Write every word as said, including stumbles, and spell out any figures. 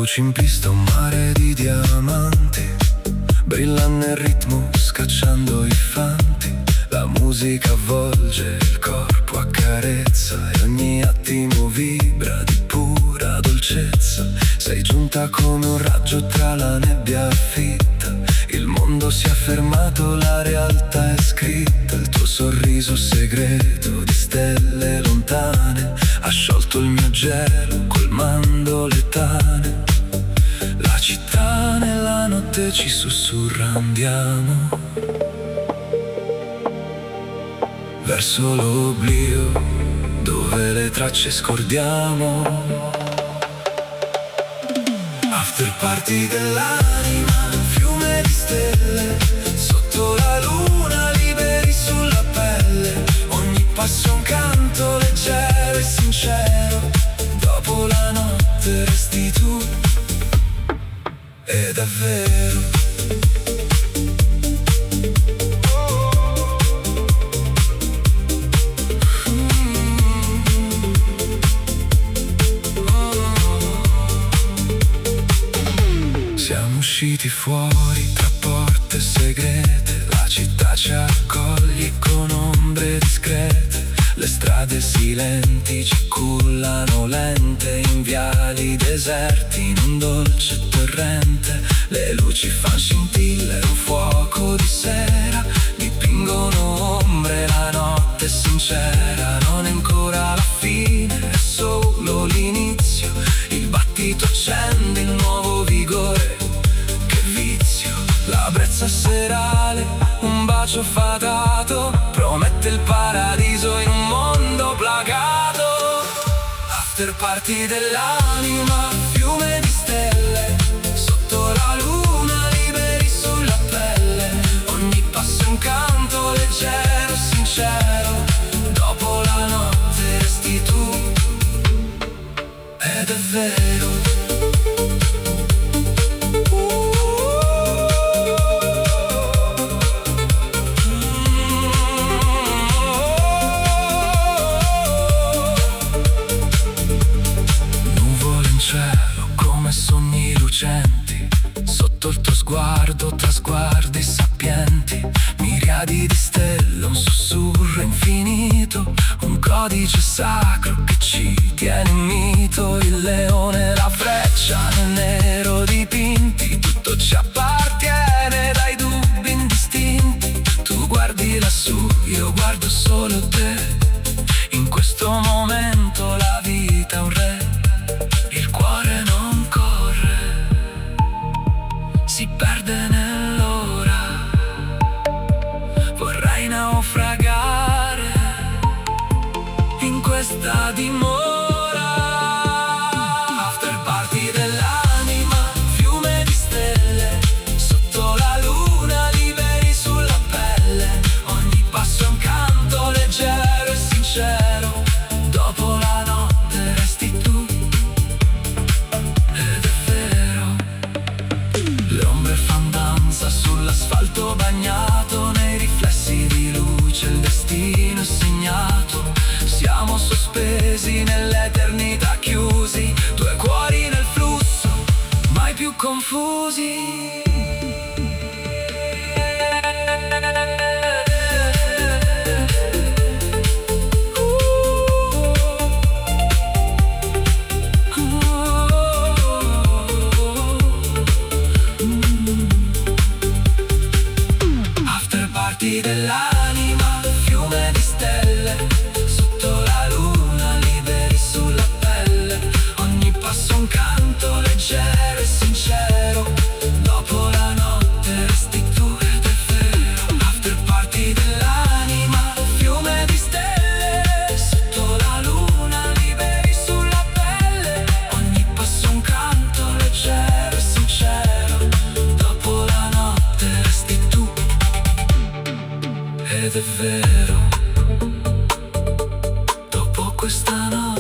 luci in pista, un mare di diamanti brilla nel ritmo scacciando i fanti. La musica avvolge il corpo, accarezza e ogni attimo vibra di pura dolcezza. Sei giunta come un raggio tra la nebbia fitta. Il mondo si è fermato, la realtà è scritta. Il tuo sorriso segreto di stelle lontane ha sciolto il mio gelo colmando le tane. La città nella notte ci sussurra andiamo verso l'oblio dove le tracce scordiamo. After party dell'anima, fiume di stelle, sotto la luna liberi sulla pelle. Ogni passo è un canto leggero e sincero. Dopo la notte resti tu, ed è vero. Siamo usciti fuori tra porte segrete. La città ci accoglie con ombre discrete. Le strade silenti ci cullano lente in viali deserti, in un dolce torrente. Le luci fan scintille, un fuoco di sera, dipingono ombre, la notte è sincera. Non è ancora la fine, è solo l'inizio. Il battito accende il nuovo vigore, che vizio. La brezza serale, un bacio fatato, promette il paradiso in un mondo plagato. After party dell'anima, fiume di stelle, sotto la luna liberi sulla pelle. Ogni passo è un canto leggero, sincero. Dopo la notte resti tu, ed è vero. Sogni lucenti, sotto il tuo sguardo, tra sguardi sapienti. Miriadi di stelle, un sussurro infinito, un codice sacro che ci tiene in mito. Il leone, la freccia nel nero dipinti, tutto ci appartiene dai dubbi indistinti. Tu guardi lassù, io guardo solo te. In questo momento la vita è un re. Il cuore non corre, si perde nell'ora. Vorrei naufragare in questa dimora. After party dell'anima, fiume di stelle, sotto la luna liberi sulla pelle. Ogni passo è un canto leggero e sincero. Dopo la notte resti tu, ed è vero. Le ombre fan danza sull'asfalto bagnato, nei riflessi di luce il destino è segnato. Siamo sospesi nell'eternità, chiusi, due cuori nel flusso, mai più confusi. Dell'anima, fiume di stelle, sotto la luna liberi sulla pelle. Ogni passo un canto leggero e sincero. Dopo la notte resti tu, ed è vero. After party dell'anima, fiume di stelle, sotto la luna liberi sulla pelle. Ogni passo un canto leggero e sincero. Dopo la notte resti tu, ed è vero. Dopo questa notte